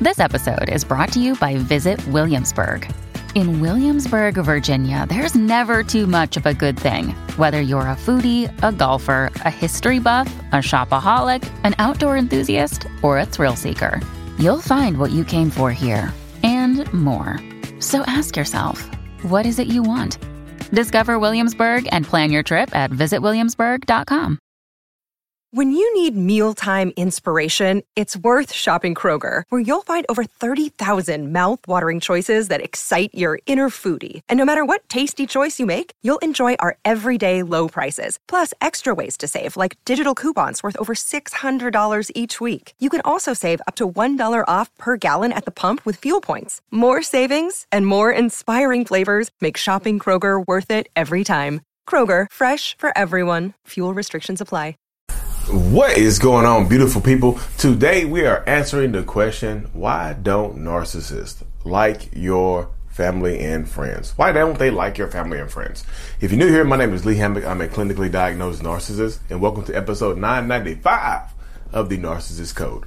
This episode is brought to you by Visit Williamsburg. In Williamsburg, Virginia, there's never too much of a good thing. Whether you're a foodie, a golfer, a history buff, a shopaholic, an outdoor enthusiast, or a thrill seeker, you'll find what you came for here and more. So ask yourself, what is it you want? Discover Williamsburg and plan your trip at visitwilliamsburg.com. When you need mealtime inspiration, it's worth shopping Kroger, where you'll find over 30,000 mouth-watering choices that excite your inner foodie. And no matter what tasty choice you make, you'll enjoy our everyday low prices, plus extra ways to save, like digital coupons worth over $600 each week. You can also save up to $1 off per gallon at the pump with fuel points. More savings and more inspiring flavors make shopping Kroger worth it every time. Kroger, fresh for everyone. Fuel restrictions apply. What is going on, beautiful people? Today we are answering the question, why don't narcissists like your family and friends? Why don't they like your family and friends? If you're new here, my name is Lee Hammock. I'm a clinically diagnosed narcissist, and welcome to episode 995 of the Narcissist Code.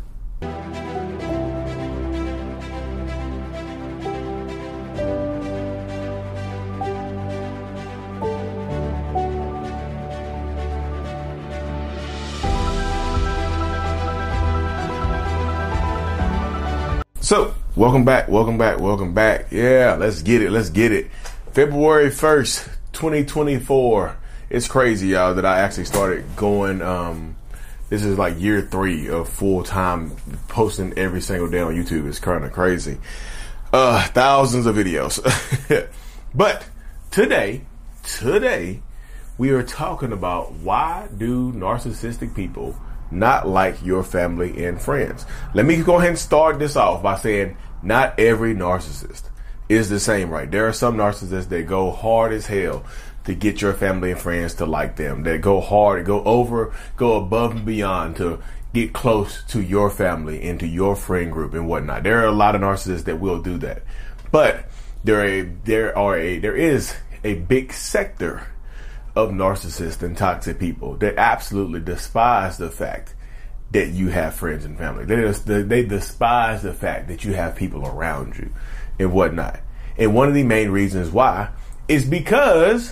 So, welcome back. Yeah, let's get it. February 1st, 2024. It's crazy, y'all, that I actually started going, this is like year 3 of full-time posting every single day on YouTube. It's kind of crazy. Thousands of videos. But today, we are talking about why do narcissistic people not like your family and friends. Let me go ahead and start this off by saying not every narcissist is the same, right? There are some narcissists that go hard as hell to get your family and friends to like them, that go hard, go above and beyond to get close to your family and to your friend group and whatnot. There are a lot of narcissists that will do that, but there is a big sector of narcissists and toxic people that absolutely despise the fact that you have friends and family. They despise the fact that you have people around you and whatnot. And one of the main reasons why is because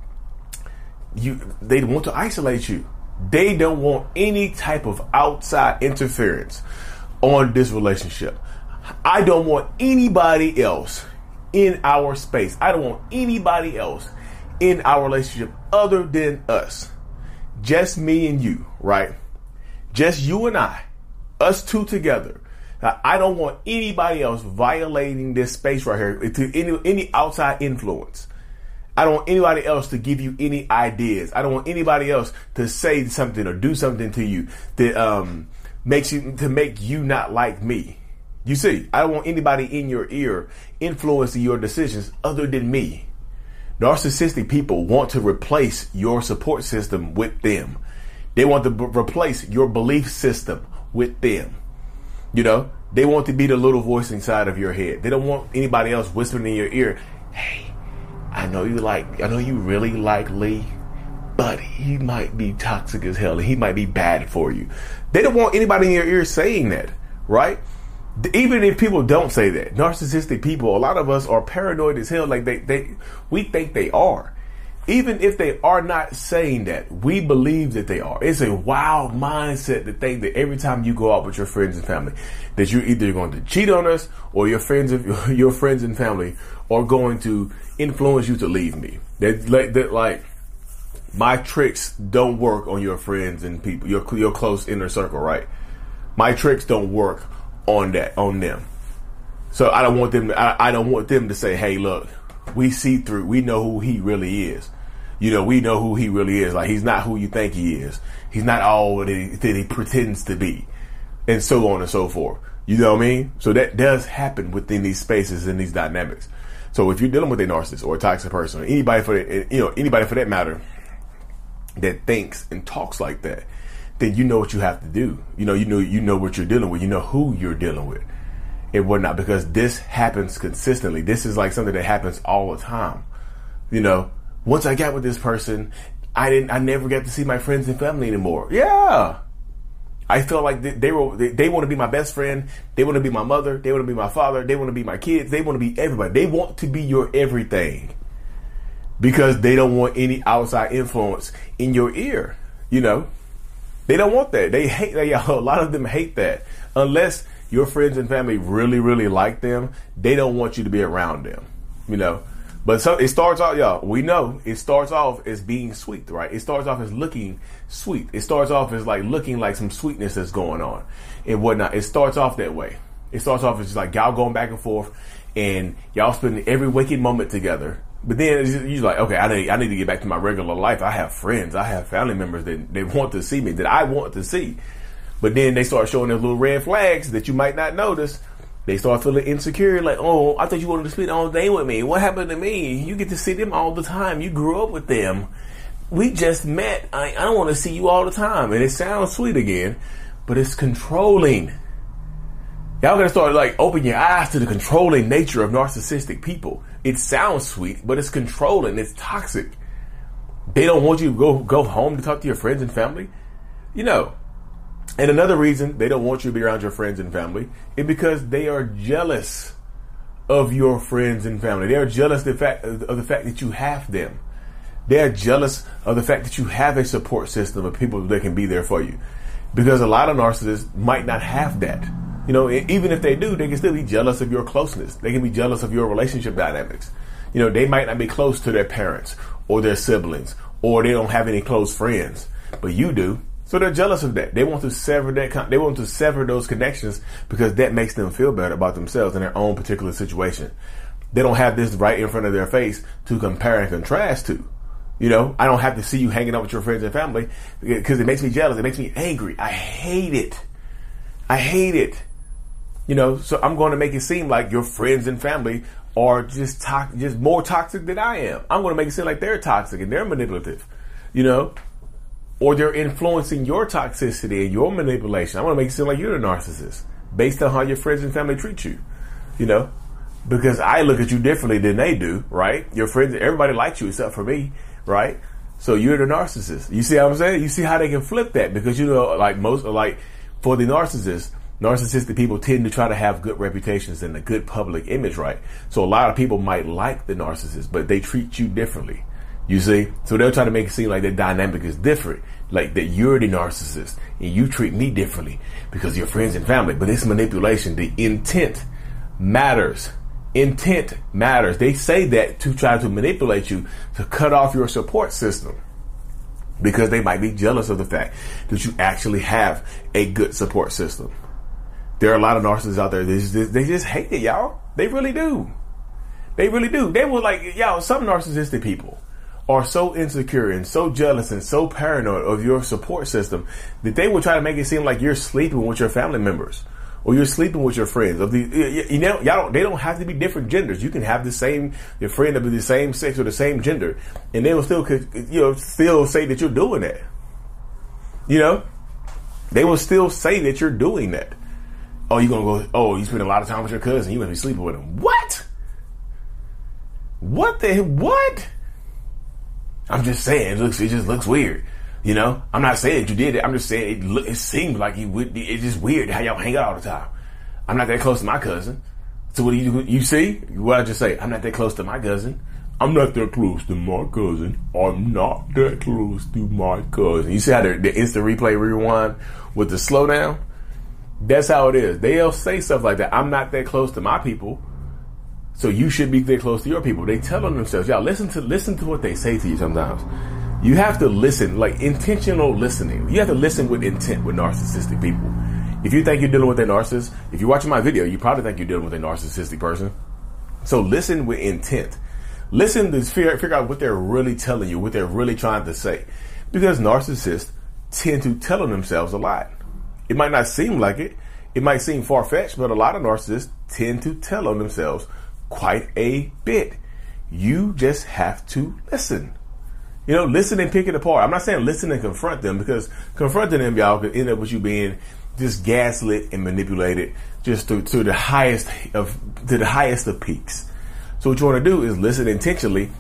they want to isolate you. They don't want any type of outside interference on this relationship. I don't want anybody else in our space. I don't want anybody else in our relationship other than us. Just me and you, right? Just you and I, us two together. Now, I don't want anybody else violating this space right here to any outside influence. I don't want anybody else to give you any ideas. I don't want anybody else to say something or do something to you that make you not like me. You see, I don't want anybody in your ear influencing your decisions other than me. Narcissistic people want to replace your support system with them. They want to replace your belief system with them. You know, they want to be the little voice inside of your head. They don't want anybody else whispering in your ear, hey, I know you really like Lee, but he might be toxic as hell and he might be bad for you. They don't want anybody in your ear saying that, right? Even if people don't say that, narcissistic people, a lot of us are paranoid as hell. Like we think they are. Even if they are not saying that, we believe that they are. It's a wild mindset to think that every time you go out with your friends and family, that you're either going to cheat on us or your friends and family are going to influence you to leave me. That my tricks don't work on your friends and people, your close inner circle, right? My tricks don't work on them. So I don't want them to say, hey, look, we see through, we know who he really is. You know, we know who he really is. Like, he's not who you think he is. He's not all that he pretends to be, and so on and so forth. You know what I mean? So that does happen within these spaces and these dynamics. So if you're dealing with a narcissist or a toxic person, or anybody for that matter that thinks and talks like that, then you know what you have to do. You know what you're dealing with. You know who you're dealing with and whatnot, because this happens consistently. This is like something that happens all the time. You know, once I got with this person, I never got to see my friends and family anymore. Yeah. I felt like they want to be my best friend. They want to be my mother. They want to be my father. They want to be my kids. They want to be everybody. They want to be your everything because they don't want any outside influence in your ear. You know, they don't want that. They hate that. A lot of them hate that. Unless your friends and family really, really like them, they don't want you to be around them. You know. But so it starts off, y'all, we know it starts off as being sweet, right? It starts off as looking sweet. It starts off as like looking like some sweetness that's going on and whatnot. It starts off that way. It starts off as just like y'all going back and forth and y'all spending every waking moment together. But then you're like, okay, I need to get back to my regular life. I have friends. I have family members that they want to see me, that I want to see. But then they start showing those little red flags that you might not notice. They start feeling insecure, like, oh, I thought you wanted to spend all day with me. What happened to me? You get to see them all the time. You grew up with them. We just met. I don't want to see you all the time. And it sounds sweet again, but it's controlling. Y'all gotta start like open your eyes to the controlling nature of narcissistic people. It sounds sweet, but it's controlling. It's toxic. They don't want you to go home to talk to your friends and family. You know. And another reason they don't want you to be around your friends and family is because they are jealous of your friends and family. They are jealous of the fact that you have them. They are jealous of the fact that you have a support system of people that can be there for you. Because a lot of narcissists might not have that. You know, even if they do, they can still be jealous of your closeness. They can be jealous of your relationship dynamics. You know, they might not be close to their parents or their siblings, or they don't have any close friends, but you do. So they're jealous of that. They want to sever that. They want to sever those connections because that makes them feel better about themselves in their own particular situation. They don't have this right in front of their face to compare and contrast to. You know, I don't have to see you hanging out with your friends and family because it makes me jealous. It makes me angry. I hate it. I hate it. You know, so I'm going to make it seem like your friends and family are just more toxic than I am. I'm going to make it seem like they're toxic and they're manipulative. You know. Or they're influencing your toxicity and your manipulation. I want to make it seem like you're the narcissist based on how your friends and family treat you, you know, because I look at you differently than they do, right? Your friends, everybody likes you except for me, right? So you're the narcissist. You see what I'm saying? You see how they can flip that because, you know, like for the narcissistic people tend to try to have good reputations and a good public image, right? So a lot of people might like the narcissist, but they treat you differently. You see? So they'll try to make it seem like their dynamic is different. Like that you're the narcissist and you treat me differently because you're friends and family. But it's manipulation. The intent matters. Intent matters. They say that to try to manipulate you to cut off your support system because they might be jealous of the fact that you actually have a good support system. There are a lot of narcissists out there. They just hate it, y'all. They really do. They really do. They were like, y'all, some narcissistic people are so insecure and so jealous and so paranoid of your support system that they will try to make it seem like you're sleeping with your family members or you're sleeping with your friends. You know, they don't have to be different genders. You can have your friend of the same sex or the same gender, and they will still say that you're doing that. You know, they will still say that you're doing that. Oh, you're gonna go? Oh, you spend a lot of time with your cousin. You must be sleeping with him. What? What? I'm just saying, it just looks weird. You know, I'm not saying you did it. I'm just saying it seems like you would. It's just weird how y'all hang out all the time. I'm not that close to my cousin. So what do you see? What I just say? I'm not that close to my cousin. I'm not that close to my cousin. I'm not that close to my cousin. You see how the instant replay rewind with the slowdown? That's how it is. They'll say stuff like that. I'm not that close to my people. So you should be that close to your people. They tell on themselves. Y'all listen to what they say to you sometimes. You have to listen, like intentional listening. You have to listen with intent with narcissistic people. If you think you're dealing with a narcissist, if you're watching my video, you probably think you're dealing with a narcissistic person. So listen with intent. Listen to figure out what they're really telling you, what they're really trying to say. Because narcissists tend to tell on themselves a lot. It might not seem like it. It might seem far-fetched, but a lot of narcissists tend to tell on themselves quite a bit. You just have to listen. You know, listen and pick it apart. I'm not saying listen and confront them, because confronting them, y'all, could end up with you being just gaslit and manipulated just to the highest of peaks. So what you want to do is listen intentionally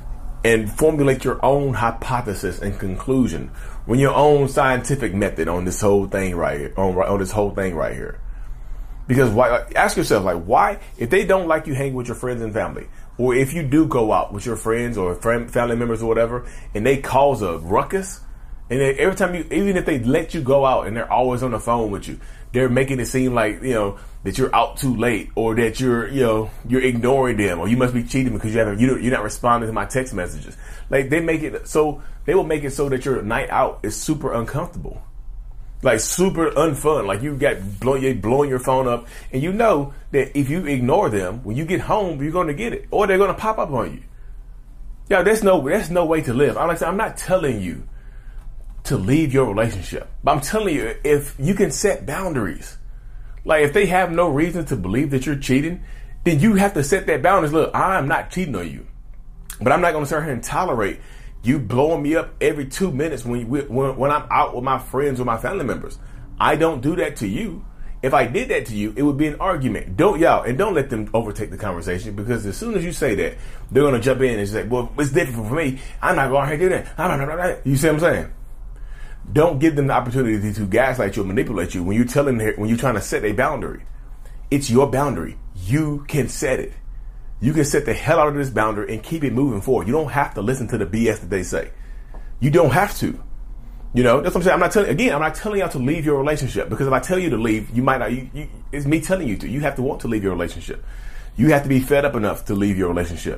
and formulate your own hypothesis and conclusion, run your own scientific method on this whole thing right here, on this whole thing right here. Because why? Ask yourself, like, why, if they don't like you hanging with your friends and family, or if you do go out with your friends or family members or whatever, and they cause a ruckus, and every time even if they let you go out and they're always on the phone with you, they're making it seem like, that you're out too late, or that you're ignoring them, or you must be cheating because you're not responding to my text messages. Like, they will make it so that your night out is super uncomfortable, like super unfun. Like, you got blowing your phone up, and you know that if you ignore them, when you get home, you're going to get it, or they're going to pop up on you. Yeah, that's no way to live. I'm not telling you to leave your relationship, but I'm telling you, if you can set boundaries, like if they have no reason to believe that you're cheating, then you have to set that boundaries. Look, I'm not cheating on you, but I'm not going to sit here and tolerate you blowing me up every 2 minutes when I'm out with my friends or my family members. I don't do that to you. If I did that to you, it would be an argument. Don't let them overtake the conversation, because as soon as you say that, they're going to jump in and say, well, it's different for me. I'm not going to do that. You see what I'm saying? Don't give them the opportunity to gaslight you or manipulate you when you're trying to set a boundary. It's your boundary. You can set it. You can set the hell out of this boundary and keep it moving forward. You don't have to listen to the BS that they say. You don't have to. That's what I'm saying. I'm not telling y'all to leave your relationship, because if I tell you to leave, you might not. It's me telling you to. You have to want to leave your relationship. You have to be fed up enough to leave your relationship.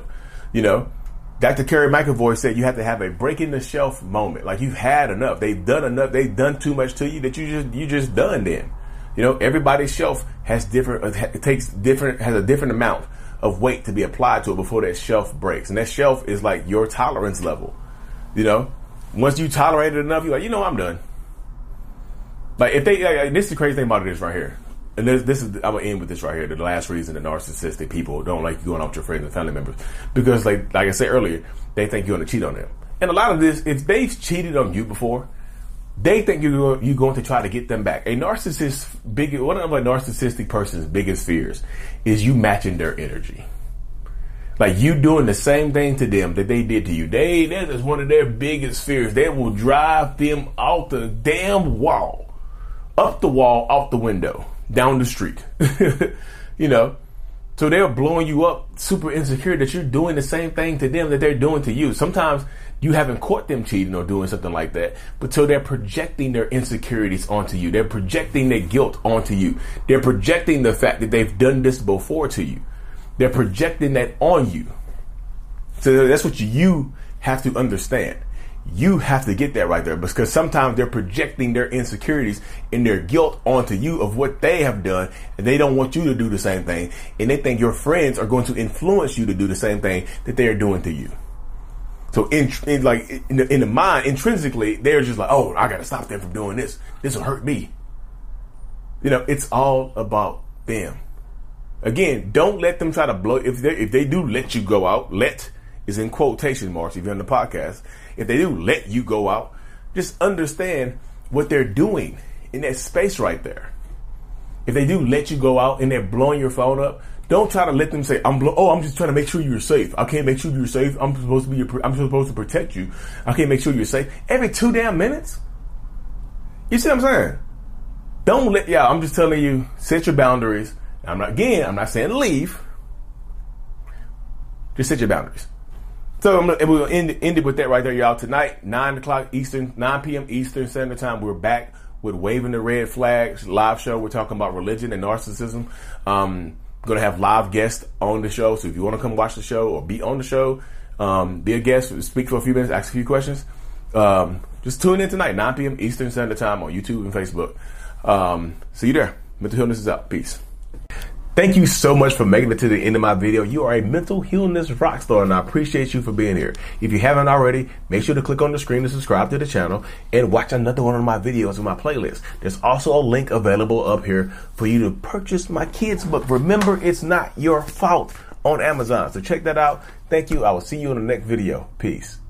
Dr. Carrie McAvoy said you have to have a break in the shelf moment. Like, you've had enough. They've done enough. They've done too much to you that you just done then. Everybody's shelf has a different amount of weight to be applied to it before that shelf breaks. And that shelf is like your tolerance level. Once you tolerate it enough, you're like, I'm done. Like, if this is the crazy thing about this right here. And I'm going to end with this right here. The last reason that narcissistic people don't like you going out with your friends and family members. Because like I said earlier, they think you're going to cheat on them. And a lot of this, if they've cheated on you before, they think you're going to try to get them back. One of a narcissistic person's biggest fears is you matching their energy. Like, you doing the same thing to them that they did to you. That is one of their biggest fears. They will drive them out the damn wall, up the wall, out the window, down the street. So they're blowing you up super insecure that you're doing the same thing to them that they're doing to you. Sometimes you haven't caught them cheating or doing something like that, but so they're projecting their insecurities onto you. They're projecting their guilt onto you. They're projecting the fact that they've done this before to you. They're projecting that on you. So that's what you have to understand. You have to get that right there, because sometimes they're projecting their insecurities and their guilt onto you of what they have done, and they don't want you to do the same thing, and they think your friends are going to influence you to do the same thing that they are doing to you. So in the mind, intrinsically, they're just like, oh, I got to stop them from doing this. This will hurt me. It's all about them. Again, don't let them try to blow. If they do let you go out, let is in quotation marks if you're on the podcast. If they do let you go out, just understand what they're doing in that space right there. If they do let you go out and they're blowing your phone up, don't try to let them say, I'm just trying to make sure you're safe. I can't make sure you're safe. I'm supposed to protect you. I can't make sure you're safe. Every 2 damn minutes. You see what I'm saying? I'm just telling you, set your boundaries. I'm not saying leave. Just set your boundaries. So we'll end it with that right there, y'all. Tonight, 9 p.m. Eastern Standard Time, we're back with Waving the Red Flags live show. We're talking about religion and narcissism. Going to have live guests on the show. So if you want to come watch the show or be on the show, be a guest, speak for a few minutes, ask a few questions, just tune in tonight, 9 p.m. Eastern Standard Time on YouTube and Facebook. See you there. Mental Healness is out. Peace. Thank you so much for making it to the end of my video. You are a mental healness rock star, and I appreciate you for being here. If you haven't already, make sure to click on the screen to subscribe to the channel and watch another one of my videos in my playlist. There's also a link available up here for you to purchase my kids' book, Remember It's Not Your Fault, on Amazon. So check that out. Thank you. I will see you in the next video. Peace.